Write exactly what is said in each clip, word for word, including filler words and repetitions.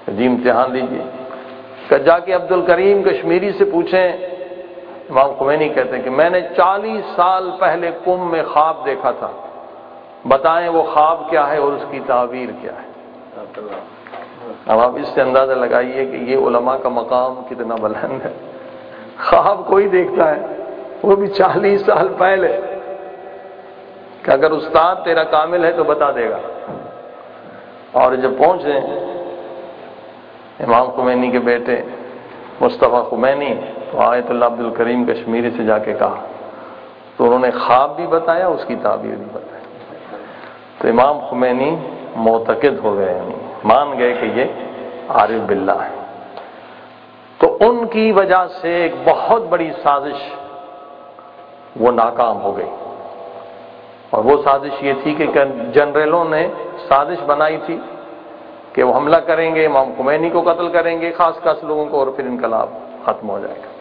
جی امتحان لیجیے کہ جا کے عبد الکریم کشمیری سے پوچھیں. امام خمینی کہتے ہیں کہ میں نے چالیس سال پہلے قم میں خواب دیکھا تھا، بتائیں وہ خواب کیا ہے اور اس کی تعبیر کیا ہے. اب آپ اس سے اندازہ لگائیے کہ یہ علماء کا مقام کتنا بلند ہے. خواب کوئی دیکھتا ہے، وہ بھی چالیس سال پہلے، کہ اگر استاد تیرا کامل ہے تو بتا دے گا. اور جب پہنچے امام خمینی کے بیٹے مصطفیٰ خمینی تو آیت اللہ عبد الکریم کشمیری سے جا کے کہا تو انہوں نے خواب بھی بتایا، اس کی تعبیر بھی بتائی. تو امام خمینی معتقد ہو گئے، یعنی مان گئے کہ یہ عارف باللہ ہے. تو ان کی وجہ سے ایک بہت بڑی سازش وہ ناکام ہو گئی. اور وہ سازش یہ تھی کہ جنرلوں نے سازش بنائی تھی کہ وہ حملہ کریں گے، امام خمینی کو قتل کریں گے، خاص خاص لوگوں کو، اور پھر انقلاب ختم ہو جائے گا.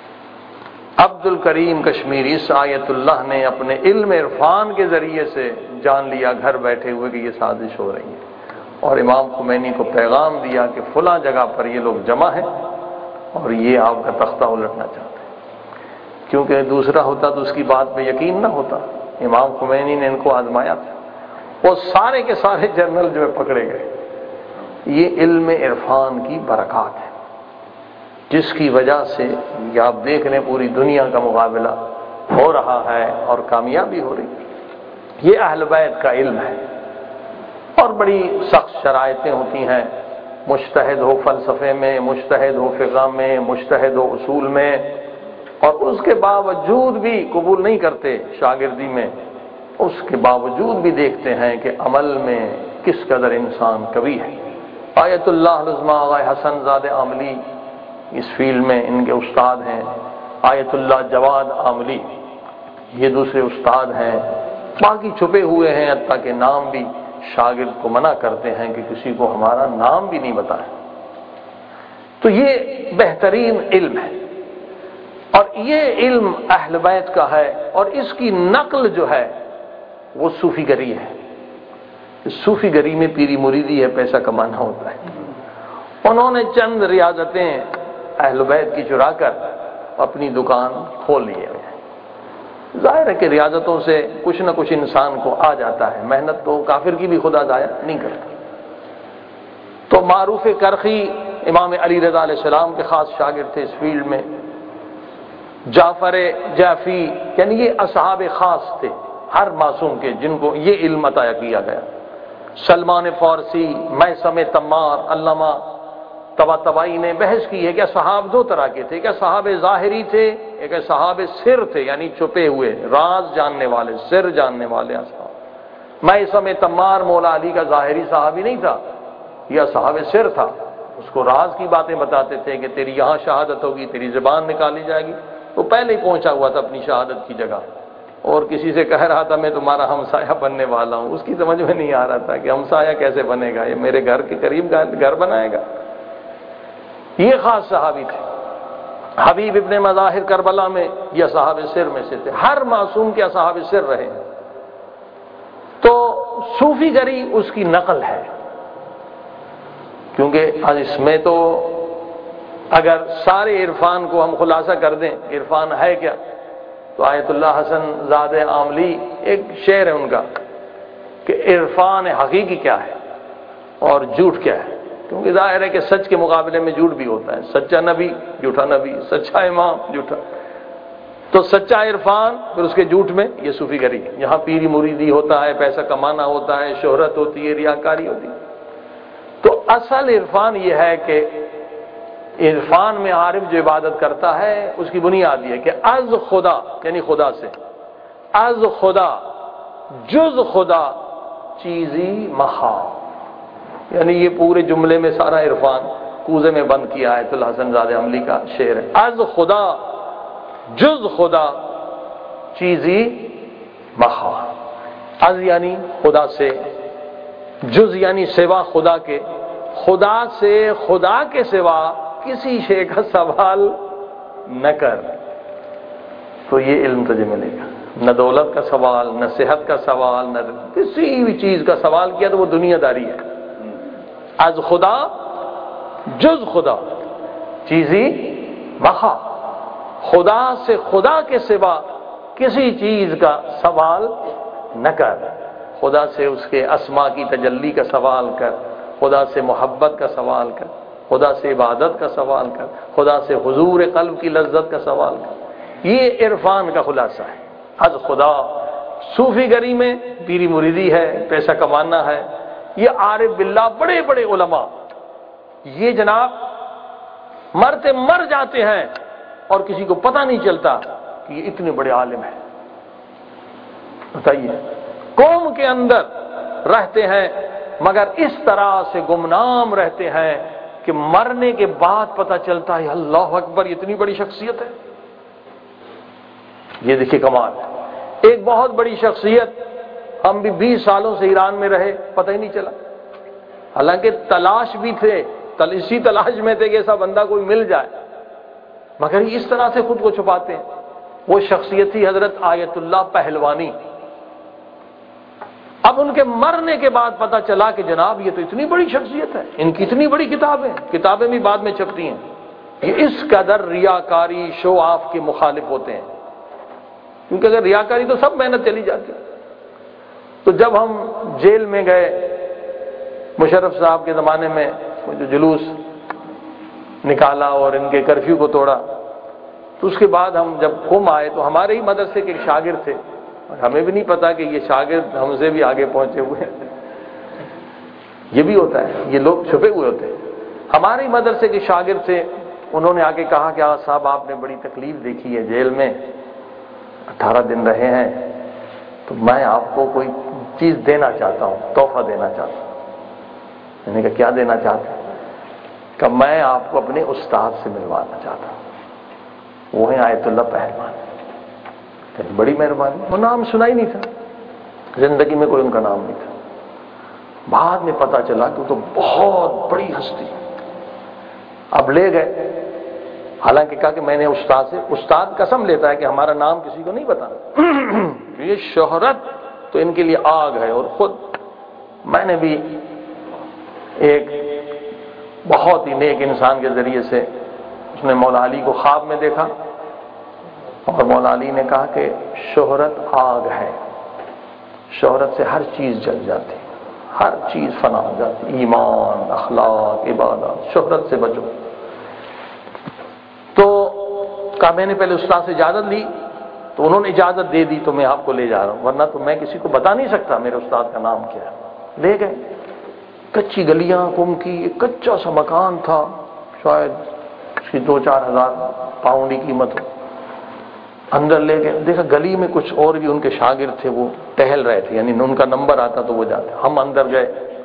عبد الکریم کشمیری اس آیت اللہ نے اپنے علم عرفان کے ذریعے سے جان لیا گھر بیٹھے ہوئے کہ یہ سازش ہو رہی ہے، اور امام خمینی کو پیغام دیا کہ فلاں جگہ پر یہ لوگ جمع ہیں اور یہ آپ کا تختہ الٹنا چاہتے ہیں. کیونکہ دوسرا ہوتا تو اس کی بات پہ یقین نہ ہوتا. امام خمینی نے ان کو آزمایا تھا، وہ سارے کے سارے جنرل جو ہے پکڑے گئے. یہ علم عرفان کی برکات ہے جس کی وجہ سے یہ آپ دیکھ لیں پوری دنیا کا مقابلہ ہو رہا ہے اور کامیابی ہو رہی ہے. یہ اہل بیت کا علم ہے. اور بڑی سخت شرائطیں ہوتی ہیں، مجتہد ہو فلسفے میں، مجتہد ہو فقہ میں، مجتہد ہو اصول میں، اور اس کے باوجود بھی قبول نہیں کرتے شاگردی میں. اس کے باوجود بھی دیکھتے ہیں کہ عمل میں کس قدر انسان قوی ہے. آیت اللہ لزما آغا حسن زاد عاملی اس فیلڈ میں ان کے استاد ہیں. آیت اللہ جواد عاملی یہ دوسرے استاد ہیں. باقی چھپے ہوئے ہیں، حتیٰ کہ نام بھی شاگرد کو منع کرتے ہیں کہ کسی کو ہمارا نام بھی نہیں بتائیں. تو یہ بہترین علم ہے، اور یہ علم اہل بیت کا ہے. اور اس کی نقل جو ہے وہ صوفی گری ہے. صوفی گری میں پیری مریدی ہے، پیسہ کمانا ہوتا ہے. انہوں نے چند ریاضتیں اہل بیت کی چرا کر اپنی دکان کھول لی ہے. ظاہر ہے کہ ریاضتوں سے کچھ نہ کچھ انسان کو آ جاتا ہے، محنت تو کافر کی بھی خدا ضائع نہیں کرتا. تو معروف کرخی امام علی رضا علیہ السلام کے خاص شاگرد تھے اس فیلڈ میں. جعفر جعفی یعنی یہ اصحاب خاص تھے ہر معصوم کے جن کو یہ علم عطا کیا گیا. سلمان فارسی، میثم تمار، علامہ طباطبائی نے بحث کی ہے کہ صحاب دو طرح کے تھے. کیا صحاب ظاہری تھے، ایک صحاب سر تھے، یعنی چھپے ہوئے راز جاننے والے، سر جاننے والے اصحاب. میثم تمار مولا علی کا ظاہری صحابی نہیں تھا، یہ صحاب سر تھا. اس کو راز کی باتیں بتاتے تھے کہ تیری یہاں شہادت ہوگی، تیری زبان نکالی جائے گی. وہ پہلے ہی پہنچا ہوا تھا اپنی شہادت کی جگہ، اور کسی سے کہہ رہا تھا میں تمہارا ہمسایہ بننے والا ہوں. اس کی سمجھ میں نہیں آ رہا تھا کہ ہمسایہ کیسے بنے گا، یہ میرے گھر کے قریب گھر بنائے گا. یہ خاص صحابی تھے. حبیب ابن مظاہر کربلا میں یہ صحاب سر میں سے تھے. ہر معصوم کے صحاب سر رہے. تو صوفی گری اس کی نقل ہے، کیونکہ اس میں تو اگر سارے عرفان کو ہم خلاصہ کر دیں عرفان ہے کیا، تو آیت اللہ حسن زاد عاملی ایک شعر ہے ان کا کہ عرفان حقیقی کیا ہے اور جھوٹ کیا ہے. کیونکہ ظاہر ہے کہ سچ کے مقابلے میں جھوٹ بھی ہوتا ہے. سچا نبی جھوٹا نبی، سچا امام جھوٹا. تو سچا عرفان پھر اس کے جھوٹ میں یہ صوفی گری. یہاں پیری مریدی ہوتا ہے، پیسہ کمانا ہوتا ہے، شہرت ہوتی ہے، ریاکاری ہوتی ہے. تو اصل عرفان یہ ہے کہ عرفان میں عارف جو عبادت کرتا ہے اس کی بنیاد یہ ہے کہ از خدا یعنی خدا سے، از خدا جز خدا چیزی مخا، یعنی یہ پورے جملے میں سارا عرفان کوزے میں بند کیا ہے. آیت اللہ حسن زاد عملی کا شعر ہے. از خدا جز خدا چیزی مخا. از یعنی خدا سے، جز یعنی سوا خدا کے. خدا سے خدا کے سوا کسی شے کا سوال نہ کر، تو یہ علم تجھے ملے گا. نہ دولت کا سوال، نہ صحت کا سوال، نہ کسی بھی چیز کا سوال کیا تو وہ دنیا داری ہے. از خدا جز خدا چیزی مخا، خدا سے خدا کے سوا کسی چیز کا سوال نہ کر، خدا سے اس کے اسماء کی تجلی کا سوال کر، خدا سے محبت کا سوال کر، خدا سے عبادت کا سوال کر، خدا سے حضور قلب کی لذت کا سوال کر۔ یہ عرفان کا خلاصہ ہے۔ از خدا صوفی گری میں پیری مریدی ہے، پیسہ کمانا ہے، یہ عارف باللہ بڑے بڑے علماء یہ جناب مرتے مر جاتے ہیں اور کسی کو پتہ نہیں چلتا کہ یہ اتنے بڑے عالم ہیں۔ بتائیے، قوم کے اندر رہتے ہیں مگر اس طرح سے گمنام رہتے ہیں کہ مرنے کے بعد پتہ چلتا ہے اللہ اکبر اتنی بڑی شخصیت ہے۔ یہ دیکھیے کمال ہے۔ ایک بہت بڑی شخصیت، ہم بھی بیس سالوں سے ایران میں رہے، پتہ ہی نہیں چلا، حالانکہ تلاش بھی تھے، اسی تلاش میں تھے کہ ایسا بندہ کوئی مل جائے، مگر اس طرح سے خود کو چھپاتے ہیں۔ وہ شخصیت تھی حضرت آیت اللہ پہلوانی۔ اب ان کے مرنے کے بعد پتہ چلا کہ جناب یہ تو اتنی بڑی شخصیت ہے، ان کی اتنی بڑی کتابیں کتابیں بھی بعد میں چھپتی ہیں، یہ اس قدر ریاکاری شو آف کے مخالف ہوتے ہیں، کیونکہ اگر ریاکاری تو سب محنت چلی جاتی۔ تو جب ہم جیل میں گئے مشرف صاحب کے زمانے میں، وہ جو جلوس نکالا اور ان کے کرفیو کو توڑا، تو اس کے بعد ہم جب قم آئے تو ہمارے ہی مدرسے کے ایک شاگرد تھے، اور ہمیں بھی نہیں پتا کہ یہ شاگرد ہم سے بھی آگے پہنچے ہوئے ہیں، یہ بھی ہوتا ہے، یہ لوگ چھپے ہوئے ہوتے ہیں۔ ہمارے ہی مدرسے کے شاگرد تھے، انہوں نے آ کے کہا کہ آج صاحب آپ نے بڑی تکلیف دیکھی ہے جیل میں، اٹھارہ دن رہے ہیں، تو میں آپ کو کوئی چیز دینا چاہتا ہوں، تحفہ دینا چاہتا ہوں۔ میں نے کہا کیا دینا چاہتے ہیں؟ کہ میں آپ کو اپنے استاد سے ملوانا چاہتا ہوں، وہ ہیں آیت اللہ پہلوان۔ بڑی مہربانی، وہ نام سنا ہی نہیں تھا، زندگی میں کوئی ان کا نام نہیں تھا۔ بعد میں پتا چلا کہ وہ تو بہت بڑی ہستی۔ اب لے گئے، حالانکہ کہا کہ میں نے استاد سے، استاد قسم لیتا ہے کہ ہمارا نام کسی کو نہیں بتانا، یہ شہرت تو ان کے لیے آگ ہے۔ اور خود میں نے بھی ایک بہت ہی نیک انسان کے ذریعے سے، اس نے مولا علی کو خواب میں دیکھا اور مولا علی نے کہا کہ شہرت آگ ہے، شہرت سے ہر چیز جل جاتی، ہر چیز فنا ہو جاتی، ایمان، اخلاق، عبادت، شہرت سے بچو۔ تو کہا میں نے پہلے استاد سے اجازت لی، تو انہوں نے اجازت دے دی تو میں آپ کو لے جا رہا ہوں، ورنہ تو میں کسی کو بتا نہیں سکتا میرے استاد کا نام کیا ہے۔ لے گئے، کچی گلیاں قم کی، ایک کچا سا مکان تھا، شاید اس کی دو چار ہزار پاؤنڈ کی قیمت ہو۔ اندر لے گئے، دیکھا گلی میں کچھ اور بھی ان کے شاگرد تھے، وہ ٹہل رہے تھے، یعنی ان کا نمبر آتا تو وہ جاتے۔ ہم اندر گئے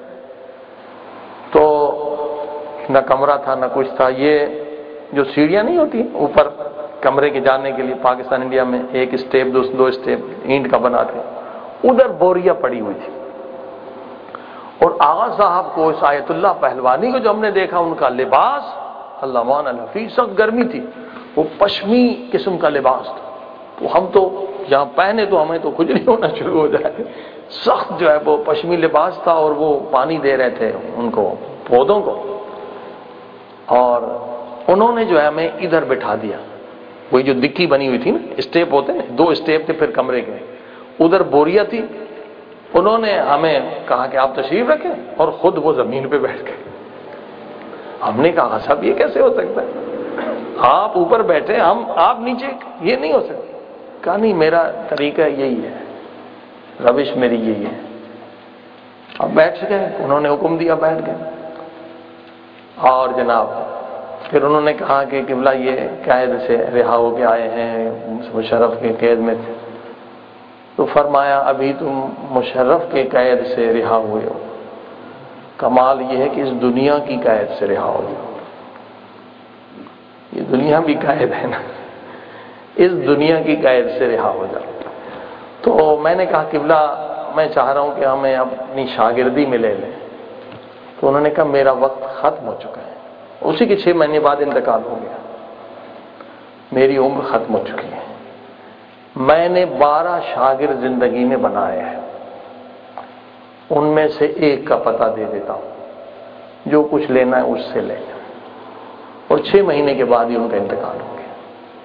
تو نہ کمرہ تھا نہ کچھ تھا، یہ جو سیڑھیاں نہیں ہوتی اوپر کمرے کے جانے کے لیے پاکستان انڈیا میں، ایک اسٹیپ دو دو اسٹیپ اینٹ کا بناتے، ادھر بوریا پڑی ہوئی تھی۔ اور آغا صاحب کو، اس آیت اللہ پہلوانی کو جو ہم نے دیکھا، ان کا لباس اللہ مان الحفیظ، سخت گرمی تھی، وہ پشمی قسم کا لباس تھا، تو ہم تو جہاں پہنے تو ہمیں تو کھجلی ہونا شروع ہو جائے، سخت جو ہے وہ پشمی لباس تھا، اور وہ پانی دے رہے تھے ان کو، پودوں کو، اور انہوں نے جو ہے ہمیں ادھر بٹھا دیا، وہی جو دکی بنی ہوئی تھی نا، اسٹیپ ہوتے نا، دو اسٹیپ تھے پھر کمرے کے، ادھر بوریا تھی، انہوں نے ہمیں کہا کہ آپ تشریف رکھیں، اور خود وہ زمین پہ بیٹھ گئے۔ ہم نے کہا صاحب یہ کیسے ہو سکتا ہے، آپ اوپر بیٹھے ہم آپ نیچے، یہ نہیں ہو سکتا۔ کہا نہیں، میرا طریقہ یہی ہے، روش میری یہی ہے۔ اب بیٹھ گئے، انہوں نے حکم دیا، بیٹھ گئے، اور جناب پھر انہوں نے کہا کہ قبلہ یہ قید سے رہا ہو کے آئے ہیں، مشرف کے قید میں تھے، تو فرمایا ابھی تم مشرف کے قید سے رہا ہوئے ہو، کمال یہ ہے کہ اس دنیا کی قید سے رہا ہو جاؤ، یہ دنیا بھی قید ہے نا، اس دنیا کی قید سے رہا ہو جاؤ۔ تو میں نے کہا قبلہ میں چاہ رہا ہوں کہ ہمیں اپنی شاگردی میں لے لیں، تو انہوں نے کہا میرا وقت ختم ہو چکا ہے، اسی کے چھ مہینے بعد انتقال ہو گیا، میری عمر ختم ہو چکی ہے، میں نے بارہ شاگرد زندگی میں بنائے ہیں، ان میں سے ایک کا پتہ دے دیتا ہوں، جو کچھ لینا ہے اس سے لے لیں۔ اور چھ مہینے کے بعد ہی ان کا انتقال ہو گیا۔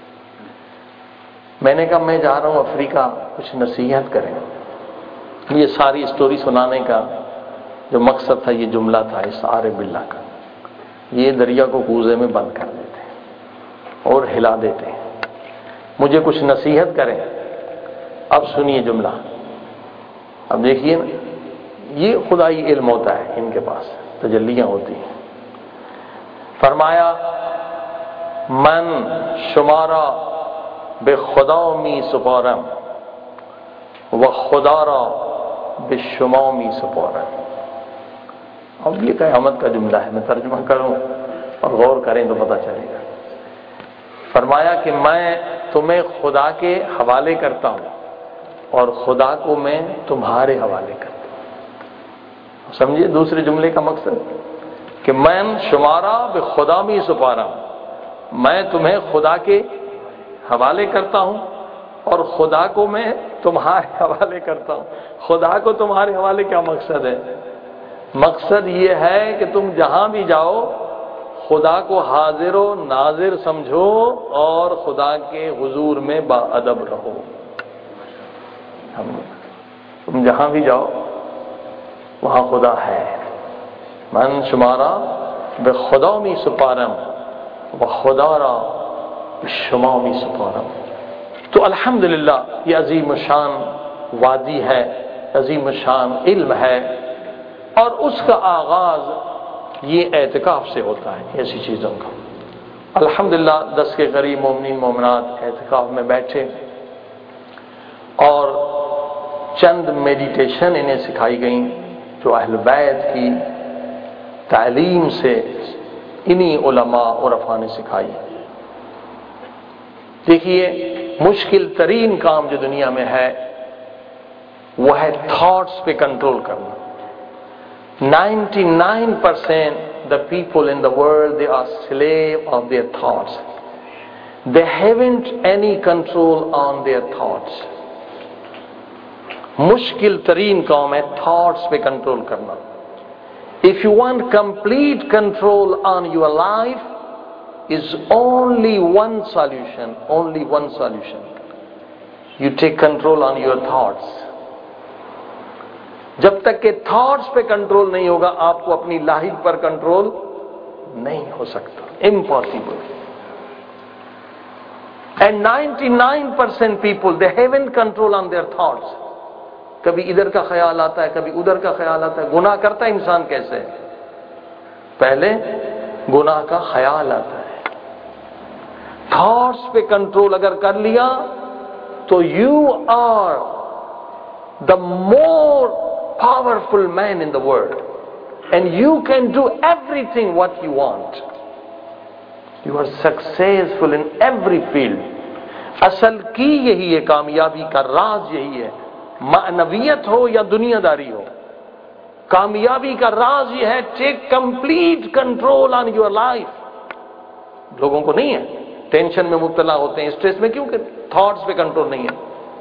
میں نے کہا میں جا رہا ہوں افریقہ، کچھ نصیحت کریں۔ یہ ساری اسٹوری سنانے کا جو مقصد تھا یہ جملہ تھا اس عارف باللہ کا، یہ دریا کو کوزے میں بند کر دیتے ہیں اور ہلا دیتے ہیں، مجھے کچھ نصیحت کریں۔ اب سنیے جملہ، اب دیکھیے نا، یہ خدائی علم ہوتا ہے، ان کے پاس تجلیاں ہوتی ہیں۔ فرمایا من شمارا بے خدا می سپارم و خدا را بے شما می سپارم۔ اب یہ قیامت کا جملہ ہے، میں ترجمہ کروں اور غور کریں تو پتہ چلے گا۔ فرمایا کہ میں تمہیں خدا کے حوالے کرتا ہوں اور خدا کو میں تمہارے حوالے کرتا ہوں۔ سمجھیے دوسرے جملے کا مقصد کہ میں شمارا بے خدا می سپارم، میں تمہیں خدا کے حوالے کرتا ہوں اور خدا کو میں تمہارے حوالے کرتا ہوں۔ خدا کو تمہارے حوالے کیا مقصد ہے؟ مقصد یہ ہے کہ تم جہاں بھی جاؤ خدا کو حاضر و ناظر سمجھو اور خدا کے حضور میں با ادب رہو۔ تم جہاں بھی جاؤ وہاں خدا ہے۔ من شمارا بے خدا می سپارم و خدا را شما می سپارم۔ تو الحمدللہ یہ عظیم شان وادی ہے، عظیم شان علم ہے، اور اس کا آغاز یہ اعتکاف سے ہوتا ہے، ایسی چیزوں کا۔ الحمدللہ دس کے قریب مومنین مومنات اعتکاف میں بیٹھے اور چند میڈیٹیشن انہیں سکھائی گئیں جو اہل بیت کی تعلیم سے انہی علماء عرفاء نے سکھائی۔ دیکھیے مشکل ترین کام جو دنیا میں ہے وہ ہے تھاٹس پہ کنٹرول کرنا۔ ninety-nine percent the people in the world, they are slave of their thoughts. They haven't any control on their thoughts. مشکل ترین کام ہے تھاٹس پہ کنٹرول کرنا۔ If you want complete control on your life, is only one solution, only one solution. You take control on your thoughts. جب تک کہ thoughts پہ control نہیں ہوگا آپ کو اپنی لاحق پر کنٹرول نہیں ہو سکتا، impossible. And ninety-nine percent people, they haven't control on their thoughts. کبھی ادھر کا خیال آتا ہے، کبھی ادھر کا خیال آتا ہے۔ گناہ کرتا ہے انسان کیسے؟ پہلے گناہ کا خیال آتا ہے، تھاٹس پہ کنٹرول اگر کر لیا تو you are the more powerful man in the world and you can do everything what you want. You are successful in every field. اصل کی یہی ہے، کامیابی کا راز یہی ہے، معنویت ہو یا دنیا داری ہو۔ کامیابی کا راز یہ ہے take complete control on your life. لوگوں کو نہیں ہے، ٹینشن میں مبتلا ہوتے ہیں، اسٹریس میں، کیوں کہ تھاٹس پہ کنٹرول نہیں ہے۔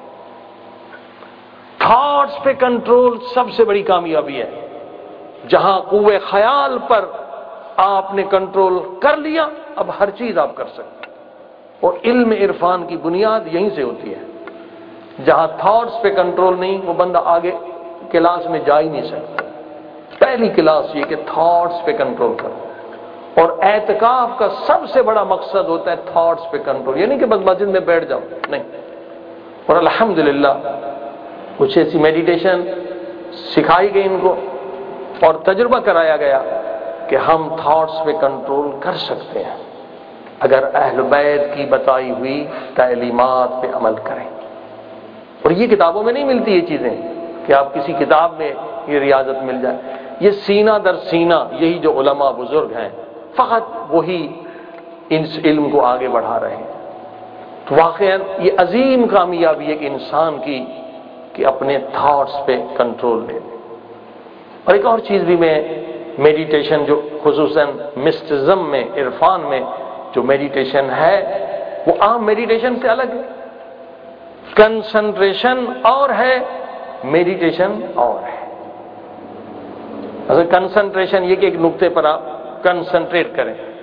تھاٹس پہ کنٹرول سب سے بڑی کامیابی ہے۔ جہاں قوے خیال پر آپ نے کنٹرول کر لیا، اب ہر چیز آپ کر سکتے ہیں۔ اور علم عرفان کی بنیاد یہیں سے ہوتی ہے۔ جہاں تھاٹس پہ کنٹرول نہیں، وہ بندہ آگے کلاس میں جا ہی نہیں سکتا۔ پہلی کلاس یہ کہ تھاٹس پہ کنٹرول کرو، اور اعتکاف کا سب سے بڑا مقصد ہوتا ہے تھاٹس پہ کنٹرول، یعنی کہ بس مسجد میں بیٹھ جاؤ نہیں۔ اور الحمدللہ کچھ ایسی میڈیٹیشن سکھائی گئی ان کو اور تجربہ کرایا گیا کہ ہم تھاٹس پہ کنٹرول کر سکتے ہیں اگر اہل بیت کی بتائی ہوئی تعلیمات پہ عمل کریں۔ اور یہ کتابوں میں نہیں ملتی یہ چیزیں کہ آپ کسی کتاب میں یہ ریاضت مل جائے، یہ سینہ در سینہ یہی جو علماء بزرگ ہیں فقط وہی اس علم کو آگے بڑھا رہے ہیں۔ تو واقعا یہ عظیم کامیابی ہے کہ انسان کی کہ اپنے تھاٹس پہ کنٹرول لے لیں۔ اور ایک اور چیز بھی میں میڈیٹیشن جو خصوصاً مسٹزم میں، عرفان میں جو میڈیٹیشن ہے وہ عام میڈیٹیشن سے الگ ہے۔ کنسنٹریشن اور ہے، میڈیٹیشن اور ہے۔ اصل کنسنٹریشن یہ کہ ایک نقطے پر آپ کنسنٹریٹ کریں،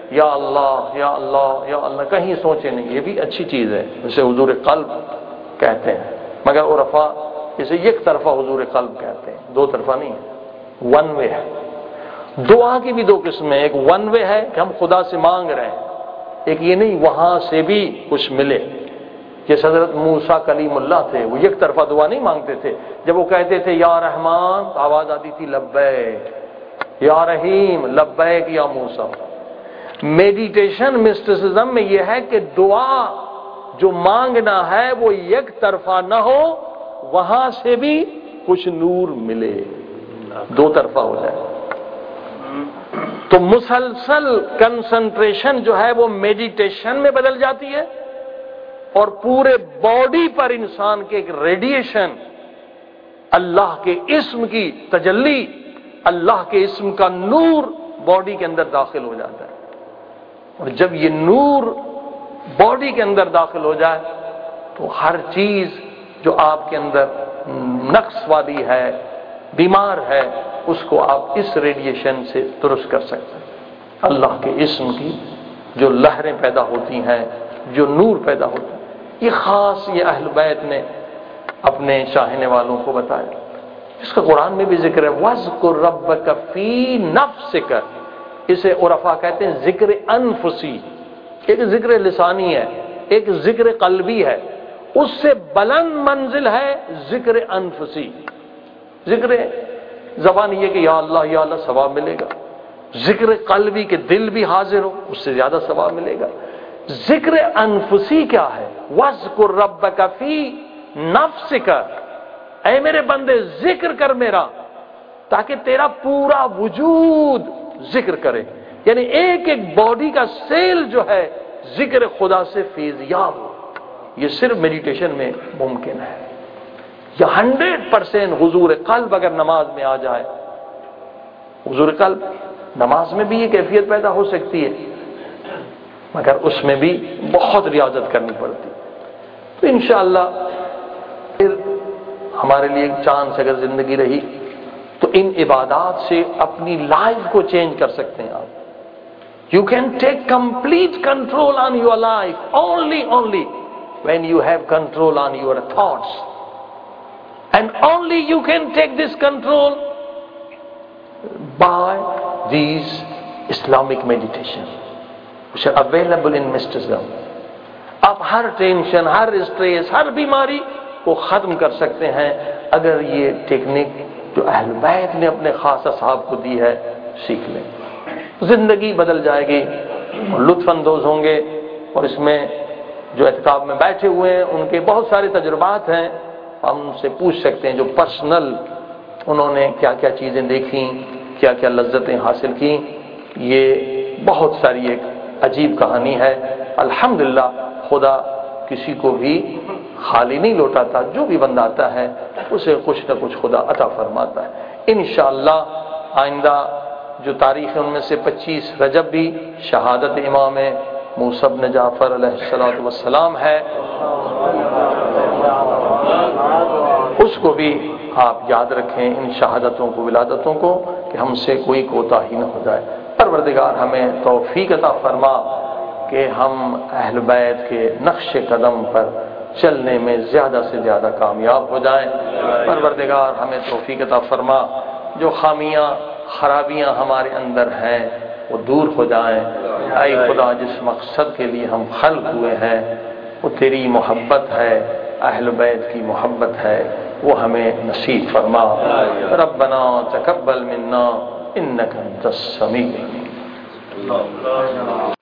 یا اللہ یا اللہ یا اللہ، کہیں سوچے نہیں، یہ بھی اچھی چیز ہے، اسے حضور قلب کہتے ہیں، مگر عرفا اسے یک طرفہ حضور قلب کہتے ہیں، دو طرفہ نہیں ہے، ون وے ہے۔ دعا کی بھی دو قسمیں، ایک ون وے ہے کہ ہم خدا سے مانگ رہے ہیں، ایک یہ نہیں وہاں سے بھی کچھ ملے۔ جیسے حضرت موسیٰ کلیم اللہ تھے، وہ یک طرفہ دعا نہیں مانگتے تھے، جب وہ کہتے تھے یا رحمان تو آواز آتی تھی لبیک، یا رحیم لبیک یا موسیٰ۔ میڈیٹیشن مسٹسزم میں یہ ہے کہ دعا جو مانگنا ہے وہ یک طرفہ نہ ہو، وہاں سے بھی کچھ نور ملے، دو طرفہ ہو جائے۔ تو مسلسل کنسنٹریشن جو ہے وہ میڈیٹیشن میں بدل جاتی ہے، اور پورے باڈی پر انسان کے ایک ریڈیشن اللہ کے اسم کی تجلی، اللہ کے اسم کا نور باڈی کے اندر داخل ہو جاتا ہے، اور جب یہ نور باڈی کے اندر داخل ہو جائے تو ہر چیز جو آپ کے اندر نقص والی ہے، بیمار ہے، اس کو آپ اس ریڈیشن سے درست کر سکتے ہیں۔ اللہ کے اسم کی جو لہریں پیدا ہوتی ہیں، جو نور پیدا ہوتا ہے، یہ خاص یہ اہل بیت نے اپنے چاہنے والوں کو بتایا۔ اس کا قرآن میں بھی ذکر ہے، وَاذْكُرْ رَبَّكَ فِي نَفْسِكَ، اسے عرفا کہتے ہیں ذکر انفسی، ایک ذکر لسانی ہے، ایک ذکر قلبی ہے، اس سے بلند منزل ہے ذکر انفسی۔ ذکر زبان یہ کہ یا اللہ یا اللہ ثواب ملے گا، ذکر قلبی کے دل بھی حاضر ہو، اس سے زیادہ ثواب ملے گا۔ ذکر انفسی کیا ہے؟ وَاذْكُرْ رَبَّكَ فِي نَفْسِكَ، اے میرے بندے ذکر کر میرا، تاکہ تیرا پورا وجود ذکر کرے، یعنی ایک ایک باڈی کا سیل جو ہے ذکر خدا سے فیضیاب ہو۔ یہ صرف میڈیٹیشن میں ممکن ہے۔ یہ ہنڈریڈ پرسینٹ حضور قلب اگر نماز میں آ جائے، حضور قلب نماز میں بھی یہ کیفیت پیدا ہو سکتی ہے، مگر اس میں بھی بہت ریاضت کرنی پڑتی۔ تو انشاءاللہ پھر ہمارے لیے ایک چانس اگر زندگی رہی تو ان عبادات سے اپنی لائف کو چینج کر سکتے ہیں آپ۔ You can take complete control on your life only only when you have control on your thoughts, and only you can take this control by these Islamic meditation which are available in mysticism۔ آپ ہر tension, ہر stress, ہر بیماری کو ختم کر سکتے ہیں اگر یہ technique جو اہل بیت نے اپنے خاص اصحاب کو دی ہے سیکھ لیں، زندگی بدل جائے گی، لطف اندوز ہوں گے۔ اور اس میں جو اعتکاف میں بیٹھے ہوئے ہیں ان کے بہت سارے تجربات ہیں، ہم ان سے پوچھ سکتے ہیں جو پرسنل انہوں نے کیا کیا چیزیں دیکھیں، کیا کیا لذتیں حاصل کی۔ یہ بہت ساری ایک عجیب کہانی ہے۔ الحمدللہ خدا کسی کو بھی خالی نہیں لوٹاتا، جو بھی بندہ آتا ہے اسے کچھ نہ کچھ خدا عطا فرماتا ہے۔ انشاءاللہ آئندہ جو تاریخ ہے ان میں سے پچیس رجب بھی شہادت امام موسیٰ بن جعفر علیہ السلام ہے، اس کو بھی آپ یاد رکھیں، ان شہادتوں کو، ولادتوں کو، کہ ہم سے کوئی کوتاہی نہ ہو جائے۔ پروردگار ہمیں توفیق عطا فرما کہ ہم اہل بیت کے نقش قدم پر چلنے میں زیادہ سے زیادہ کامیاب ہو جائیں۔ پروردگار ہمیں توفیق عطا فرما، جو خامیاں خرابیاں ہمارے اندر ہیں وہ دور ہو جائیں۔ اے خدا، جس مقصد کے لیے ہم خلق ہوئے ہیں وہ تیری محبت ہے، اہل بیت کی محبت ہے، وہ ہمیں نصیب فرما۔ ربنا تقبل منا انک انت السمیع العلیم۔